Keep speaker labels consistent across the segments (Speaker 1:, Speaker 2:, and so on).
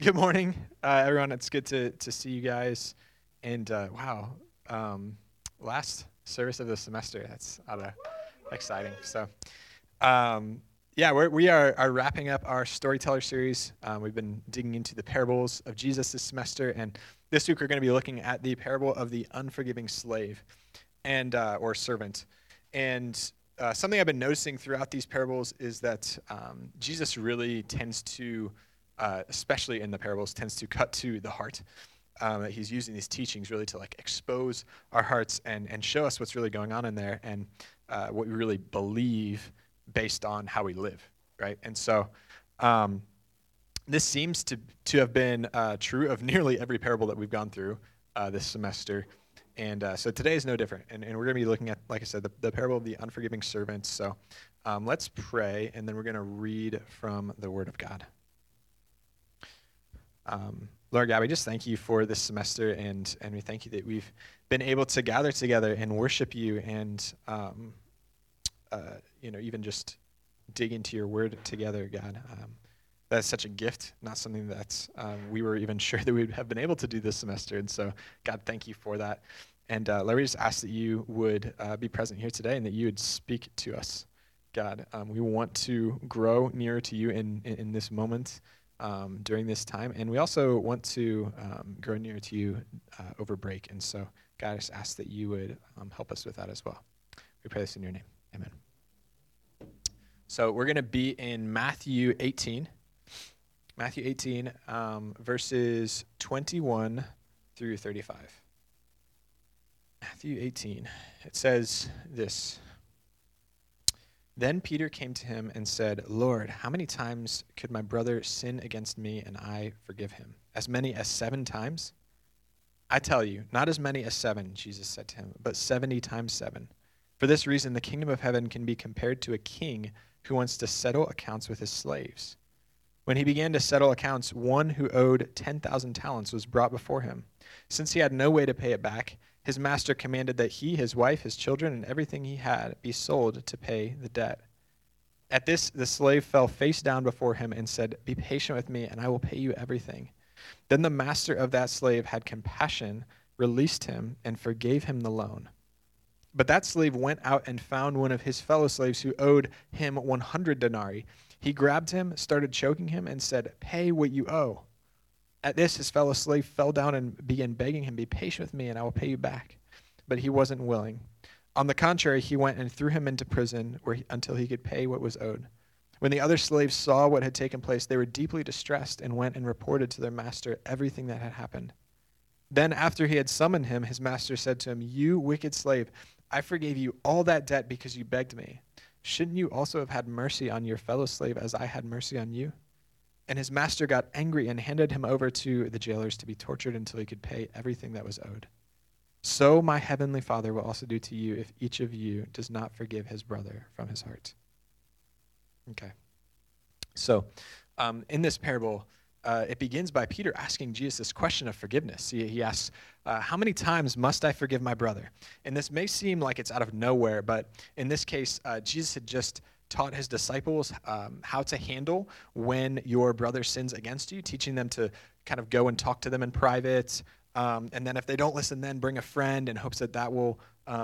Speaker 1: Good morning, everyone. It's good to see you guys. And wow, last service of the semester. That's exciting. So, yeah, we are wrapping up our storyteller series. We've been digging into the parables of Jesus this semester, and this week we're going to be looking at the parable of the unforgiving slave and or servant. And something I've been noticing throughout these parables is that Jesus really tends to especially in the parables, tends to cut to the heart. He's using these teachings really to like expose our hearts and show us what's really going on in there and what we really believe based on how we live, right? And so this seems to have been true of nearly every parable that we've gone through this semester. And so today is no different. And we're going to be looking at, like I said, the parable of the unforgiving servant. So let's pray, and then we're going to read from the Word of God. Lord God, we just thank you for this semester, and we thank you that we've been able to gather together and worship you, and even just dig into your word together, God. That's such a gift, not something that we were even sure that we'd have been able to do this semester. And so, God, thank you for that. And Lord, we just ask that you would be present here today and that you would speak to us, God. We want to grow nearer to you in this moment. During this time, and we also want to grow near to you over break. And so, God, I just ask that you would help us with that as well. We pray this in your name. Amen. So we're going to be in Matthew 18. Matthew 18, verses 21 through 35. Matthew 18. It says this. Then Peter came to him and said, Lord, how many times could my brother sin against me and I forgive him? As many as 7 times? I tell you, not as many as 7, Jesus said to him, but 70 times 7. For this reason, the kingdom of heaven can be compared to a king who wants to settle accounts with his slaves. When he began to settle accounts, one who owed 10,000 talents was brought before him. Since he had no way to pay it back, his master commanded that he, his wife, his children, and everything he had be sold to pay the debt. At this, the slave fell face down before him and said, Be patient with me, and I will pay you everything. Then the master of that slave had compassion, released him, and forgave him the loan. But that slave went out and found one of his fellow slaves who owed him 100 denarii. He grabbed him, started choking him, and said, Pay what you owe. At this, his fellow slave fell down and began begging him, Be patient with me, and I will pay you back. But he wasn't willing. On the contrary, he went and threw him into prison until he could pay what was owed. When the other slaves saw what had taken place, they were deeply distressed and went and reported to their master everything that had happened. Then, after he had summoned him, his master said to him, You wicked slave, I forgave you all that debt because you begged me. Shouldn't you also have had mercy on your fellow slave as I had mercy on you? And his master got angry and handed him over to the jailers to be tortured until he could pay everything that was owed. So my heavenly Father will also do to you if each of you does not forgive his brother from his heart. Okay. So in this parable, it begins by Peter asking Jesus this question of forgiveness. He asks, how many times must I forgive my brother? And this may seem like it's out of nowhere, but in this case, Jesus had just taught his disciples how to handle when your brother sins against you, teaching them to kind of go and talk to them in private. And then if they don't listen, then bring a friend in hopes that will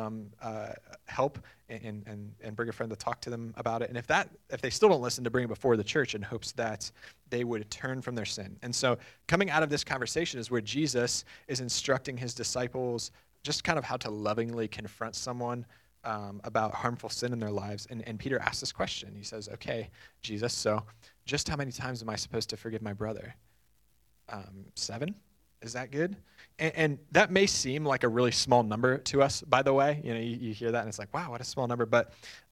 Speaker 1: help and bring a friend to talk to them about it. And if they still don't listen, to bring it before the church in hopes that they would turn from their sin. And so coming out of this conversation is where Jesus is instructing his disciples just kind of how to lovingly confront someone about harmful sin in their lives. And Peter asks this question. He says, okay, Jesus, so just how many times am I supposed to forgive my brother? 7? Is that good? And that may seem like a really small number to us, by the way. You hear that and it's like, wow, what a small number. But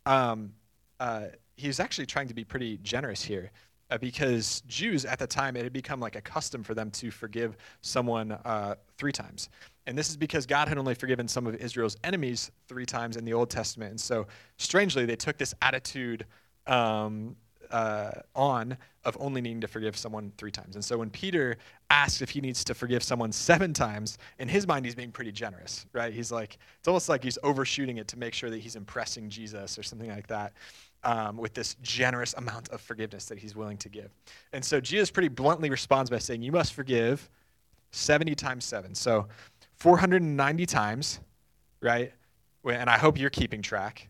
Speaker 1: he's actually trying to be pretty generous here because Jews at the time, it had become like a custom for them to forgive someone 3 times. And this is because God had only forgiven some of Israel's enemies 3 times in the Old Testament. And so strangely, they took this attitude on of only needing to forgive someone 3 times. And so when Peter asks if he needs to forgive someone 7 times, in his mind, he's being pretty generous, right? He's like, it's almost like he's overshooting it to make sure that he's impressing Jesus or something like that. with this generous amount of forgiveness that he's willing to give. And so Jesus pretty bluntly responds by saying, you must forgive 70 times 7. So 490 times, right? And I hope you're keeping track,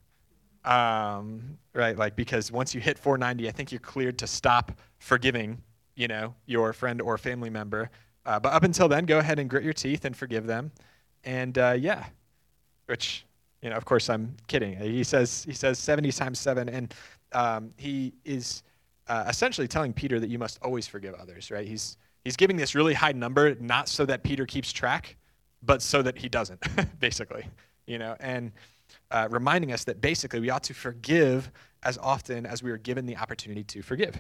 Speaker 1: right? Like, because once you hit 490, I think you're cleared to stop forgiving, your friend or family member. But up until then, go ahead and grit your teeth and forgive them. And which, of course, I'm kidding. He says 70 times 7, and he is essentially telling Peter that you must always forgive others, right? He's giving this really high number, not so that Peter keeps track, but so that he doesn't, basically, and reminding us that basically we ought to forgive as often as we are given the opportunity to forgive.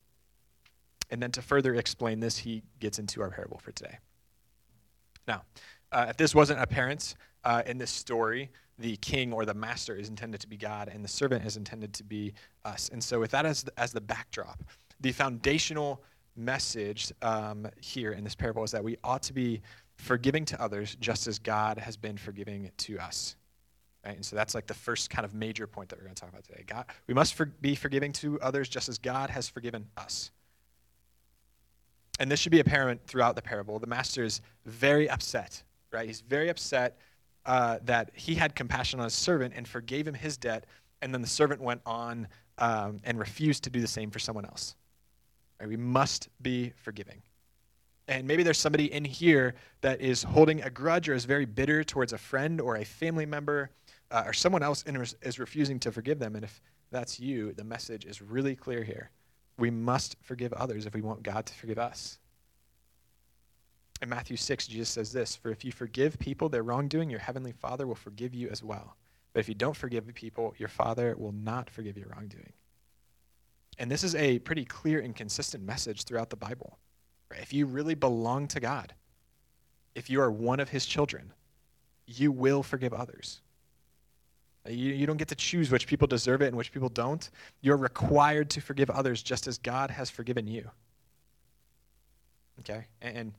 Speaker 1: And then to further explain this, he gets into our parable for today. Now, if this wasn't apparent in this story, the king or the master is intended to be God, and the servant is intended to be us. And so with that as the backdrop, the foundational message here in this parable is that we ought to be forgiving to others just as God has been forgiving to us. Right? And so that's like the first kind of major point that we're going to talk about today. We must be forgiving to others just as God has forgiven us. And this should be apparent throughout the parable. The master is very upset, right? He's very upset that he had compassion on his servant and forgave him his debt, and then the servant went on and refused to do the same for someone else. Right? We must be forgiving. And maybe there's somebody in here that is holding a grudge or is very bitter towards a friend or a family member or someone else and is refusing to forgive them. And if that's you, the message is really clear here. We must forgive others if we want God to forgive us. In Matthew 6, Jesus says this, "For if you forgive people their wrongdoing, your heavenly Father will forgive you as well. But if you don't forgive people, your Father will not forgive your wrongdoing." And this is a pretty clear and consistent message throughout the Bible. Right? If you really belong to God, if you are one of his children, you will forgive others. You don't get to choose which people deserve it and which people don't. You're required to forgive others just as God has forgiven you. Okay? And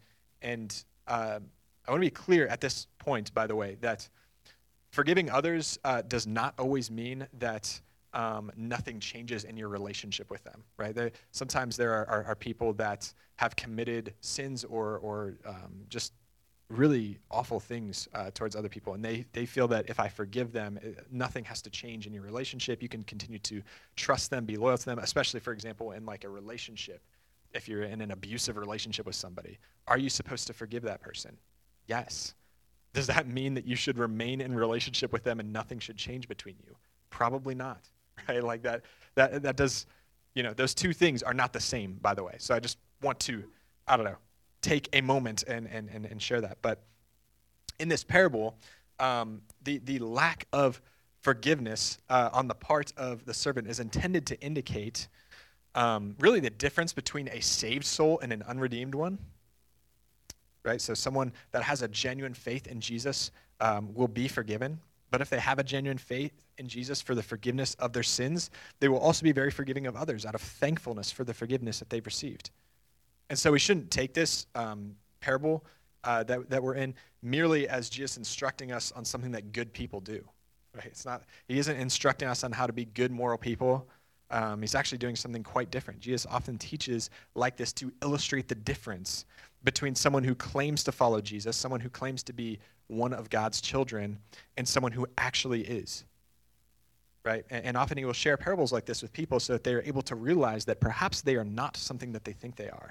Speaker 1: I want to be clear at this point, by the way, that forgiving others does not always mean that nothing changes in your relationship with them, right? Sometimes there are people that have committed sins or just really awful things towards other people, and they feel that if I forgive them, nothing has to change in your relationship. You can continue to trust them, be loyal to them, especially, for example, in like a relationship. If you're in an abusive relationship with somebody, are you supposed to forgive that person? Yes. Does that mean that you should remain in relationship with them and nothing should change between you? Probably not, right? Like that does, those two things are not the same, by the way. So I just want to, take a moment and share that. But in this parable, the lack of forgiveness on the part of the servant is intended to indicate really the difference between a saved soul and an unredeemed one. Right? So someone that has a genuine faith in Jesus will be forgiven. But if they have a genuine faith in Jesus for the forgiveness of their sins, they will also be very forgiving of others out of thankfulness for the forgiveness that they've received. And so we shouldn't take this parable that we're in merely as Jesus instructing us on something that good people do. Right? He isn't instructing us on how to be good moral people. He's actually doing something quite different. Jesus often teaches like this to illustrate the difference between someone who claims to follow Jesus, someone who claims to be one of God's children, and someone who actually is. Right? And often he will share parables like this with people so that they are able to realize that perhaps they are not something that they think they are.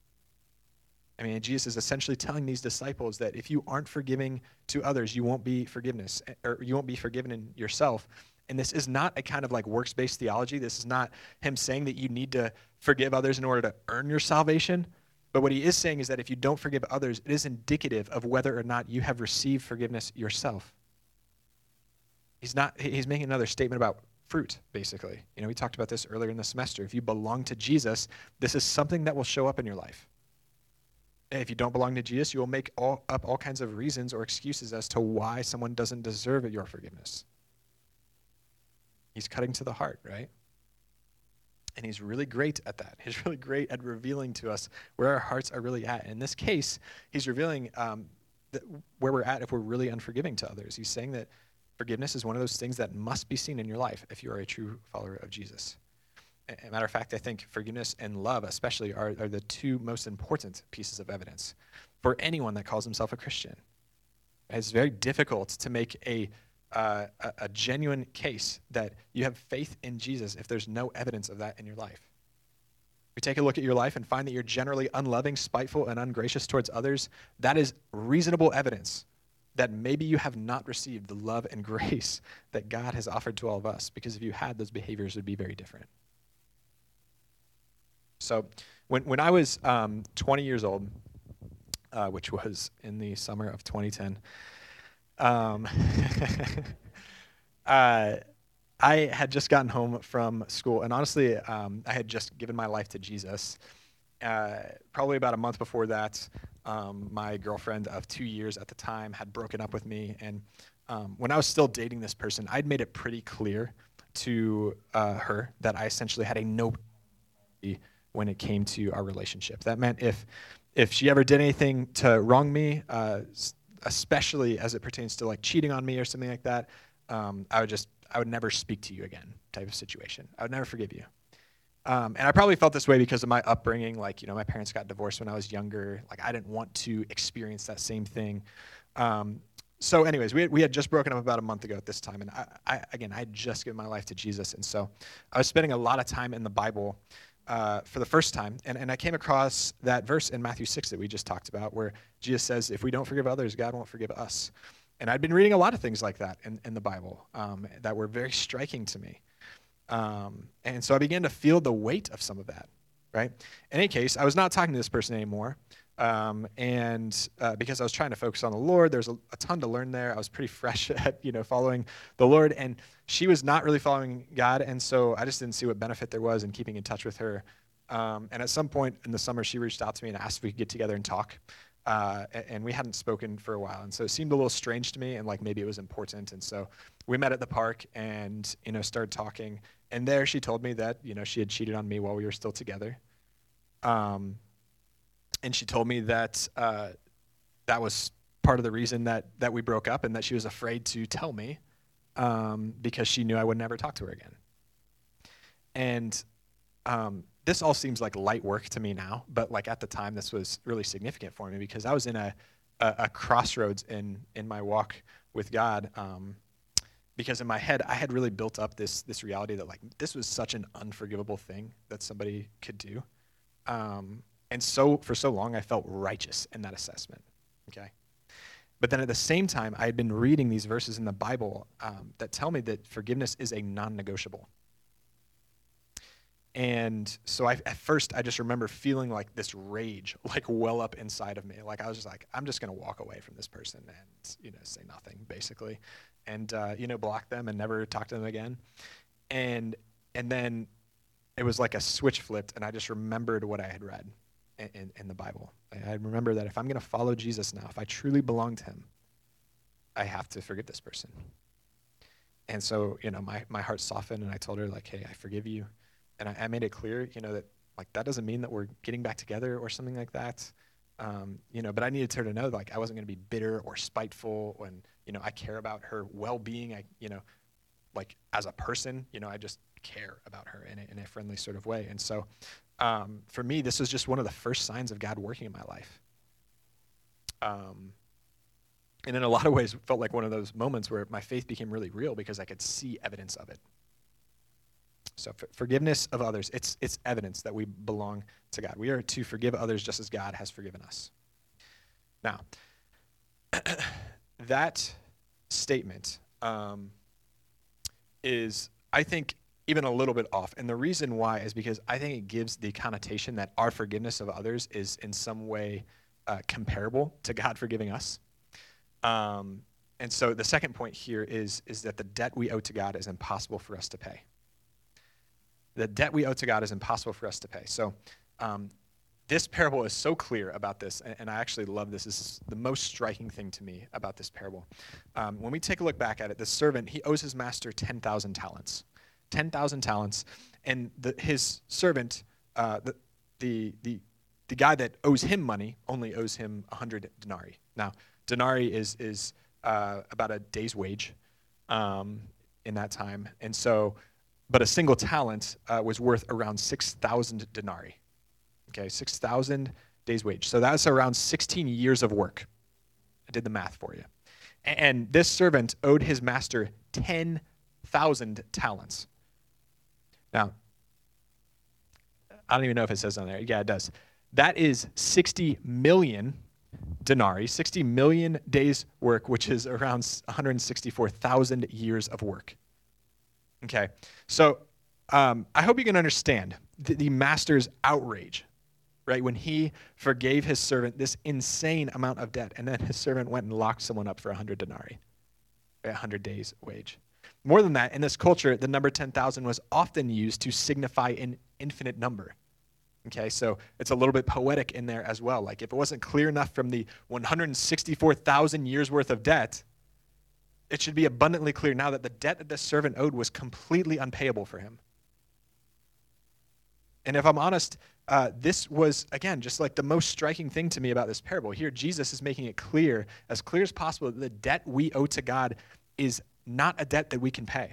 Speaker 1: I mean, Jesus is essentially telling these disciples that if you aren't forgiving to others, you won't be forgiven in yourself. And this is not a kind of like works-based theology. This is not him saying that you need to forgive others in order to earn your salvation. But what he is saying is that if you don't forgive others, it is indicative of whether or not you have received forgiveness yourself. He's making another statement about fruit, basically. We talked about this earlier in the semester. If you belong to Jesus, this is something that will show up in your life. And if you don't belong to Jesus, you will make up all kinds of reasons or excuses as to why someone doesn't deserve your forgiveness. He's cutting to the heart, right? And he's really great at that. He's really great at revealing to us where our hearts are really at. In this case, he's revealing where we're at if we're really unforgiving to others. He's saying that Forgiveness is one of those things that must be seen in your life if you are a true follower of Jesus. As a matter of fact, I think forgiveness and love especially are the two most important pieces of evidence for anyone that calls himself a Christian. It's very difficult to make a genuine case that you have faith in Jesus if there's no evidence of that in your life. If you take a look at your life and find that you're generally unloving, spiteful, and ungracious towards others, that is reasonable evidence that maybe you have not received the love and grace that God has offered to all of us, because if you had, those behaviors would be very different. So when I was 20 years old, which was in the summer of 2010, I had just gotten home from school, and honestly, I had just given my life to Jesus. Probably about a month before that, my girlfriend of 2 years at the time had broken up with me, and when I was still dating this person, I'd made it pretty clear to her that I essentially had a no when it came to our relationship. That meant if she ever did anything to wrong me, especially as it pertains to like cheating on me or something like that, I would never speak to you again type of situation. I would never forgive you. And I probably felt this way because of my upbringing. Like, my parents got divorced when I was younger. Like, I didn't want to experience that same thing. So anyways, we had just broken up about a month ago at this time. And I had just given my life to Jesus. And so I was spending a lot of time in the Bible for the first time. And I came across that verse in Matthew 6 that we just talked about, where Jesus says, if we don't forgive others, God won't forgive us. And I'd been reading a lot of things like that in the Bible that were very striking to me. And so I began to feel the weight of some of that, right? In any case, I was not talking to this person anymore. And because I was trying to focus on the Lord, there's a ton to learn there. I was pretty fresh at, following the Lord. And she was not really following God. And so I just didn't see what benefit there was in keeping in touch with her. And at some point in the summer, she reached out to me and asked if we could get together and talk. And we hadn't spoken for a while. And so it seemed a little strange to me, and like maybe it was important. And so we met at the park and, started talking. And there she told me that, she had cheated on me while we were still together. And she told me that that was part of the reason that we broke up, and that she was afraid to tell me because she knew I would never talk to her again. And this all seems like light work to me now, but like at the time, this was really significant for me because I was in a crossroads in my walk with God. Because in my head, I had really built up this reality that like this was such an unforgivable thing that somebody could do. And so for so long, I felt righteous in that assessment, okay? But then at the same time, I had been reading these verses in the Bible that tell me that forgiveness is a non-negotiable. And so at first, I just remember feeling like this rage, like well up inside of me. Like I was just like, I'm just going to walk away from this person and, say nothing, basically. And, block them and never talk to them again. And then it was like a switch flipped, and I just remembered what I had read in the Bible. I remember that if I'm going to follow Jesus now, if I truly belong to him, I have to forgive this person. And so, my heart softened, and I told her, like, hey, I forgive you. And I made it clear, that, like, that doesn't mean that we're getting back together or something like that. But I needed her to know, like, I wasn't going to be bitter or spiteful, and, I care about her well-being. Like, as a person, I just care about her in a friendly sort of way. And so for me, this was just one of the first signs of God working in my life. And in a lot of ways, it felt like one of those moments where my faith became really real because I could see evidence of it. So forgiveness of others, it's evidence that we belong to God. We are to forgive others just as God has forgiven us. Now, that statement is, I think, even a little bit off. And the reason why is because I think it gives the connotation that our forgiveness of others is in some way comparable to God forgiving us. And so the second point here is that the debt we owe to God is impossible for us to pay. The debt we owe to God is impossible for us to pay. So this parable is so clear about this, and I actually love this. This is the most striking thing to me about this parable. When we take a look back at it, the servant, he owes his master 10,000 talents. 10,000 talents, and his servant, the guy that owes him money, only owes him 100 denarii. Now, denarii is about a day's wage. in that time. And so, but a single talent was worth around 6,000 denarii. Okay, 6,000 days' wage. So that's around 16 years of work. I did the math for you. And this servant owed his master 10,000 talents. Now, I don't even know if it says on there. Yeah, it does. That is 60 million denarii, 60 million days' work, which is around 164,000 years of work. Okay, so I hope you can understand the master's outrage, right? When he forgave his servant this insane amount of debt, and then his servant went and locked someone up for 100 denarii, 100 days' wage. More than that, in this culture, the number 10,000 was often used to signify an infinite number. Okay, so it's a little bit poetic in there as well. Like if it wasn't clear enough from the 164,000 years worth of debt, it should be abundantly clear now that the debt that this servant owed was completely unpayable for him. And if I'm honest, this was, again, just like the most striking thing to me about this parable. Here, Jesus is making it clear as possible, that the debt we owe to God is not a debt that we can pay.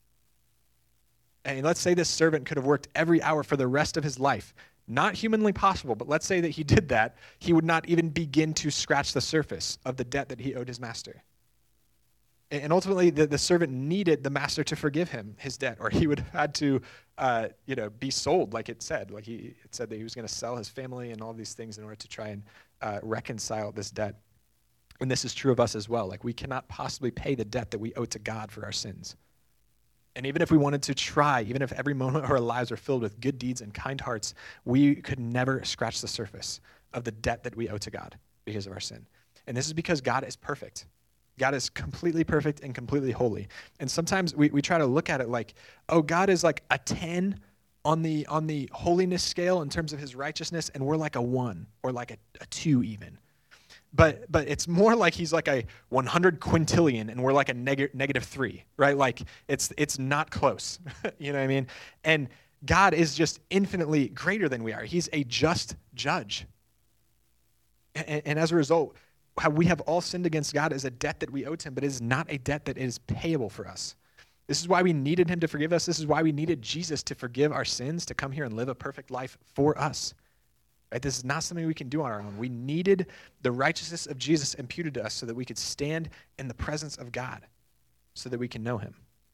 Speaker 1: And let's say this servant could have worked every hour for the rest of his life. Not humanly possible, but let's say that he did that. He would not even begin to scratch the surface of the debt that he owed his master. And ultimately, the servant needed the master to forgive him his debt, or he would have had to be sold, like it said. Like it said that he was going to sell his family and all these things in order to try and reconcile this debt. And this is true of us as well. Like we cannot possibly pay the debt that we owe to God for our sins. And even if we wanted to try, even if every moment of our lives were filled with good deeds and kind hearts, we could never scratch the surface of the debt that we owe to God because of our sin. And this is because God is perfect. God is completely perfect and completely holy. And sometimes we try to look at it like, oh, God is like a 10 on the holiness scale in terms of his righteousness, and we're like a 1 or like a 2 even. But it's more like he's like a 100 quintillion and we're like a negative 3, right? Like it's not close. You know what I mean? And God is just infinitely greater than we are. He's a just judge. And as a result, how we have all sinned against God is a debt that we owe to him, but it is not a debt that is payable for us. This is why we needed him to forgive us. This is why we needed Jesus to forgive our sins, to come here and live a perfect life for us. Right? This is not something we can do on our own. We needed the righteousness of Jesus imputed to us so that we could stand in the presence of God, so that we can know him.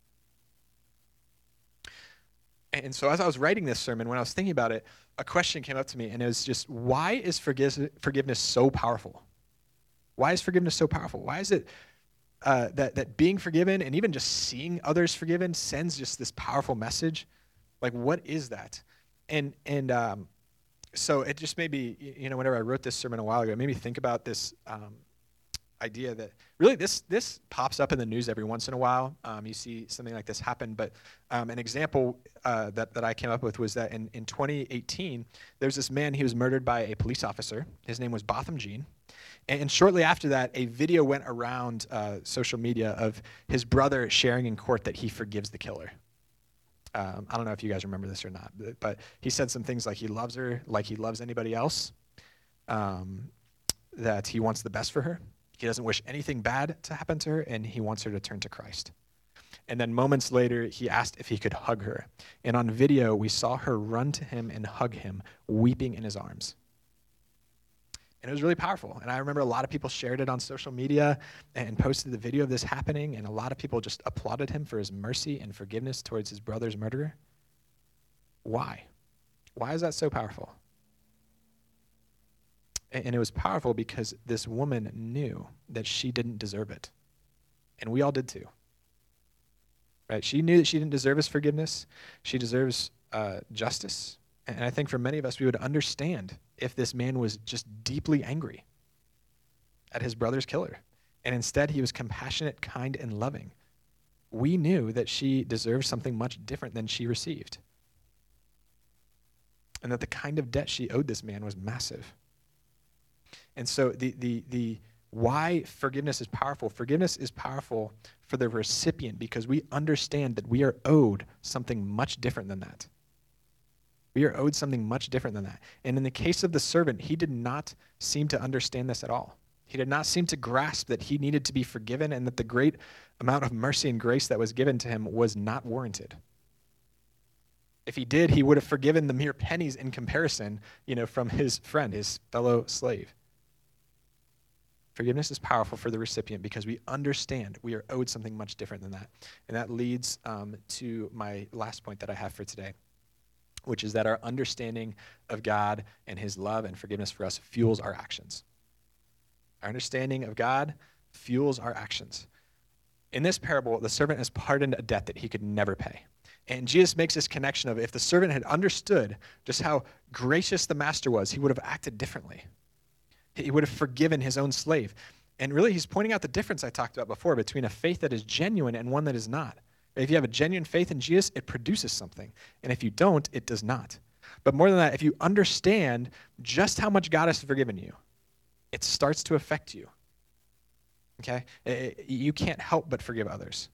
Speaker 1: And so as I was writing this sermon, when I was thinking about it, a question came up to me, and it was just, why is forgiveness so powerful? Why is forgiveness so powerful? Why is it that being forgiven and even just seeing others forgiven sends just this powerful message? Like, what is that? And so it just made me, whenever I wrote this sermon a while ago, it made me think about this idea that really this pops up in the news every once in a while. You see something like this happen, but an example that I came up with was that in 2018, there's this man, he was murdered by a police officer. His name was Botham Jean. And shortly after that, a video went around social media of his brother sharing in court that he forgives the killer. I don't know if you guys remember this or not, but he said some things like he loves her like he loves anybody else, that he wants the best for her. He doesn't wish anything bad to happen to her, and he wants her to turn to Christ. And then moments later, he asked if he could hug her. And on video, we saw her run to him and hug him, weeping in his arms. And it was really powerful. And I remember a lot of people shared it on social media and posted the video of this happening, and a lot of people just applauded him for his mercy and forgiveness towards his brother's murderer. Why? Why is that so powerful? And it was powerful because this woman knew that she didn't deserve it. And we all did too. Right? She knew that she didn't deserve his forgiveness. She deserves justice. And I think for many of us, we would understand if this man was just deeply angry at his brother's killer. And instead, he was compassionate, kind, and loving. We knew that she deserved something much different than she received. And that the kind of debt she owed this man was massive. And so the why forgiveness is powerful for the recipient, because we understand that we are owed something much different than that. We are owed something much different than that. And in the case of the servant, he did not seem to understand this at all. He did not seem to grasp that he needed to be forgiven and that the great amount of mercy and grace that was given to him was not warranted. If he did, he would have forgiven the mere pennies in comparison, from his friend, his fellow slave. Forgiveness is powerful for the recipient because we understand we are owed something much different than that. And that leads to my last point that I have for today, which is that our understanding of God and his love and forgiveness for us fuels our actions. Our understanding of God fuels our actions. In this parable, the servant has pardoned a debt that he could never pay. And Jesus makes this connection of if the servant had understood just how gracious the master was, he would have acted differently. He would have forgiven his own slave. And really, he's pointing out the difference I talked about before between a faith that is genuine and one that is not. If you have a genuine faith in Jesus, it produces something. And if you don't, it does not. But more than that, if you understand just how much God has forgiven you, it starts to affect you. Okay? You can't help but forgive others.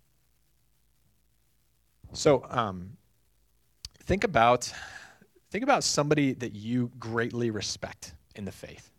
Speaker 1: So think about somebody that you greatly respect in the faith.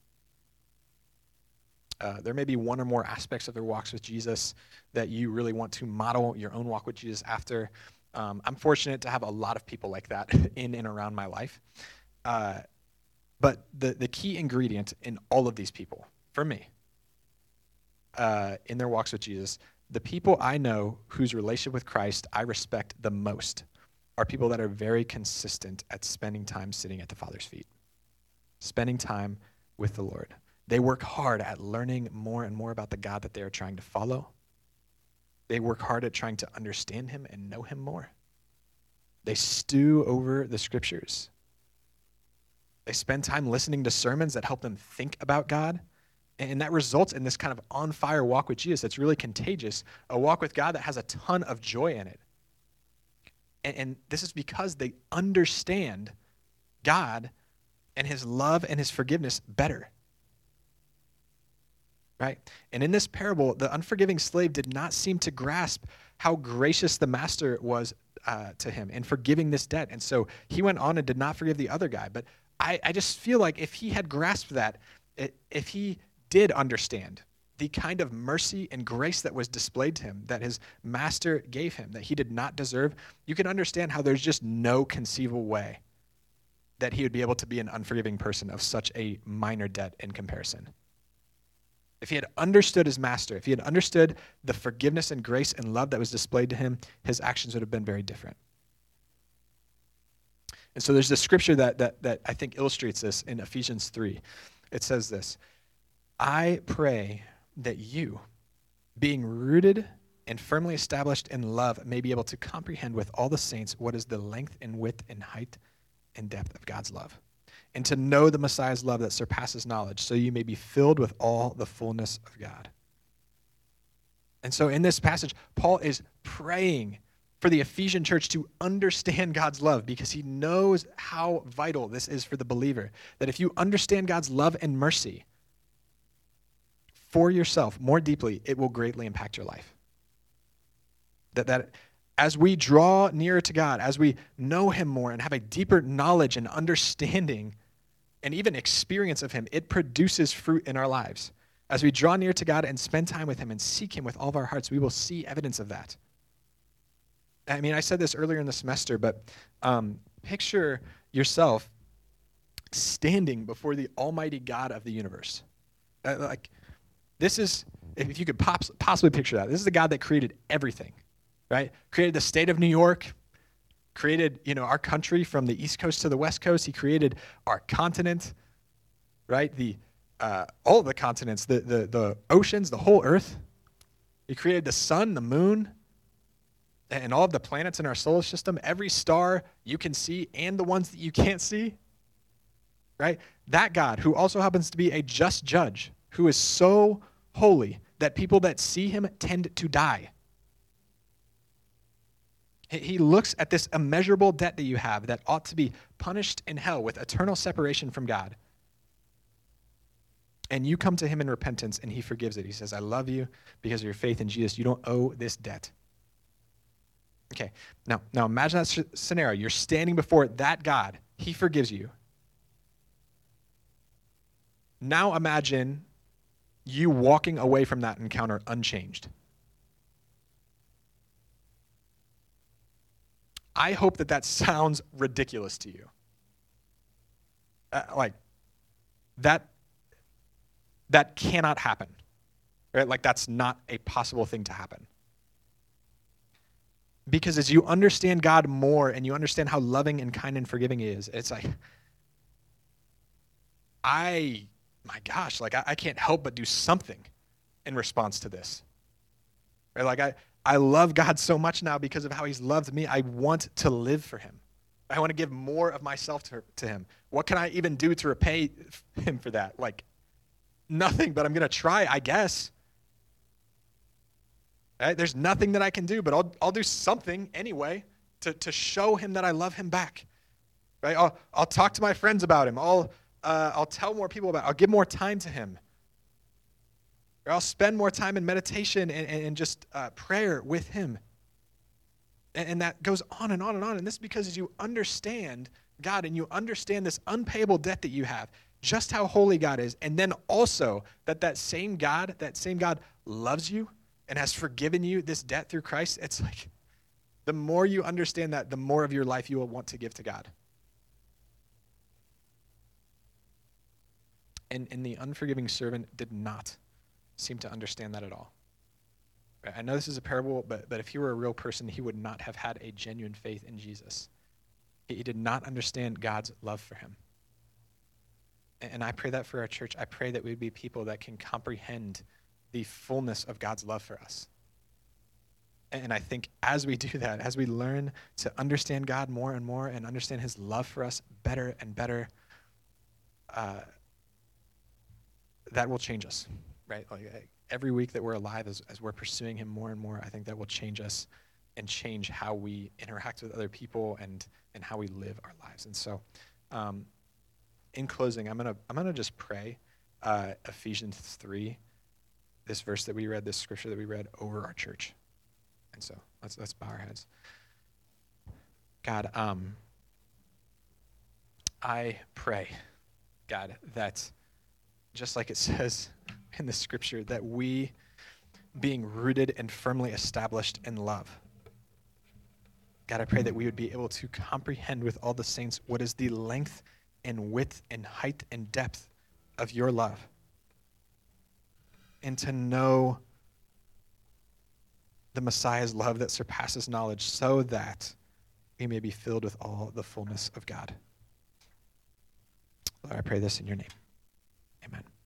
Speaker 1: There may be one or more aspects of their walks with Jesus that you really want to model your own walk with Jesus after. I'm fortunate to have a lot of people like that in and around my life. But the key ingredient in all of these people, for me, in their walks with Jesus, the people I know whose relationship with Christ I respect the most are people that are very consistent at spending time sitting at the Father's feet, spending time with the Lord. They work hard at learning more and more about the God that they are trying to follow. They work hard at trying to understand him and know him more. They stew over the scriptures. They spend time listening to sermons that help them think about God. And that results in this kind of on-fire walk with Jesus that's really contagious, a walk with God that has a ton of joy in it. And this is because they understand God and his love and his forgiveness better. Right? And in this parable, the unforgiving slave did not seem to grasp how gracious the master was to him in forgiving this debt. And so he went on and did not forgive the other guy. But I just feel like if he had grasped that, if he did understand the kind of mercy and grace that was displayed to him, that his master gave him, that he did not deserve, you can understand how there's just no conceivable way that he would be able to be an unforgiving person of such a minor debt in comparison. If he had understood his master, if he had understood the forgiveness and grace and love that was displayed to him, his actions would have been very different. And so there's this scripture that I think illustrates this in Ephesians 3. It says this, I pray that you, being rooted and firmly established in love, may be able to comprehend with all the saints what is the length and width and height and depth of God's love, and to know the Messiah's love that surpasses knowledge, so you may be filled with all the fullness of God. And so in this passage, Paul is praying for the Ephesian church to understand God's love because he knows how vital this is for the believer, that if you understand God's love and mercy for yourself more deeply, it will greatly impact your life. That as we draw nearer to God, as we know him more and have a deeper knowledge and understanding and even experience of him, it produces fruit in our lives. As we draw near to God and spend time with him and seek him with all of our hearts, we will see evidence of that. I mean, I said this earlier in the semester, but picture yourself standing before the almighty God of the universe. This is, if you could possibly picture that, this is the God that created everything. Right? Created the state of New York, created, our country from the East Coast to the West Coast. He created our continent, right? All of the continents, the oceans, the whole earth. He created the sun, the moon, and all of the planets in our solar system, every star you can see and the ones that you can't see, right? That God, who also happens to be a just judge, who is so holy that people that see him tend to die. He looks at this immeasurable debt that you have that ought to be punished in hell with eternal separation from God. And you come to him in repentance and he forgives it. He says, I love you because of your faith in Jesus. You don't owe this debt. Okay, now imagine that scenario. You're standing before that God. He forgives you. Now imagine you walking away from that encounter unchanged. I hope that sounds ridiculous to you. That cannot happen, right? Like, that's not a possible thing to happen. Because as you understand God more and you understand how loving and kind and forgiving He is, it's like, my gosh, like I can't help but do something in response to this. Right? Like I love God so much now because of how He's loved me. I want to live for Him. I want to give more of myself to Him. What can I even do to repay Him for that? Like, nothing, but I'm going to try, I guess. Right? There's nothing that I can do, but I'll do something anyway to show Him that I love Him back. Right? I'll talk to my friends about Him. I'll tell more people about it. I'll give more time to Him. Or I'll spend more time in meditation and just prayer with Him. And that goes on and on and on. And this is because as you understand God and you understand this unpayable debt that you have, just how holy God is, and then also that same God loves you and has forgiven you this debt through Christ, it's like the more you understand that, the more of your life you will want to give to God. And the unforgiving servant did not seem to understand that at all. I know this is a parable, but if he were a real person, he would not have had a genuine faith in Jesus. He did not understand God's love for him. And I pray that for our church. I pray that we'd be people that can comprehend the fullness of God's love for us. And I think as we do that, as we learn to understand God more and more and understand His love for us better and better, that will change us, right? Like every week that we're alive, as we're pursuing Him more and more, I think that will change us and change how we interact with other people and how we live our lives. And so, in closing, I'm gonna just pray Ephesians 3, this verse that we read, this scripture that we read, over our church. And so let's bow our heads. God, I pray, God, that just like it says in the scripture, that we, being rooted and firmly established in love, God, I pray that we would be able to comprehend with all the saints what is the length and width and height and depth of your love, and to know the Messiah's love that surpasses knowledge, so that we may be filled with all the fullness of God. Lord, I pray this in your name. Amen.